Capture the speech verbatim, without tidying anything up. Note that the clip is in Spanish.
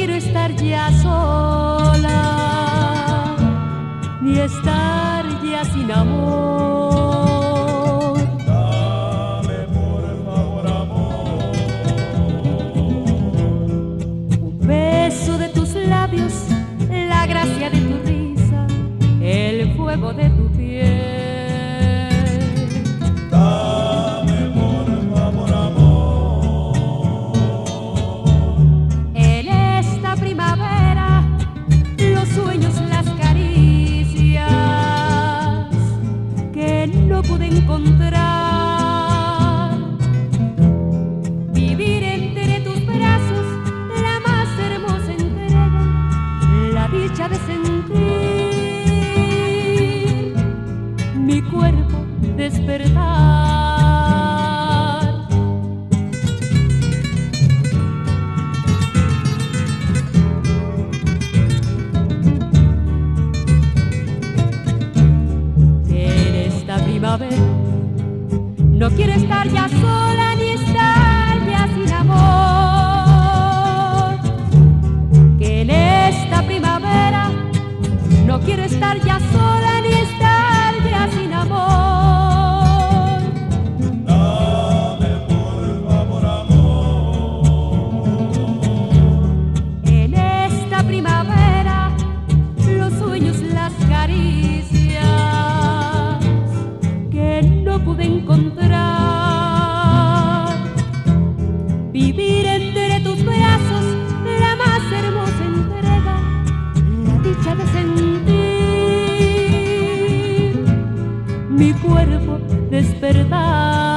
quiero estar ya sola, ni estar ya sin amor. Dame por favor amor, Un beso de tus labios, la gracia de tu risa, el fuego de tu piel. dame por favor amor. En esta primavera, los sueños, las caricias que no pude encontrar. Vivir entre tus brazos, la más hermosa entrega, la dicha de sentir mi cuerpo despertar. En esta primavera no quiero estar ya sola ni estar ya sin amor. Que en esta primavera no quiero estar ya sola ni estar ya sin amor. Dame por favor amor. En esta primavera los sueños, las caricias que no pude encontrar. Vivir entre tus brazos, la más hermosa entrega, la dicha de sentir mi cuerpo despertar.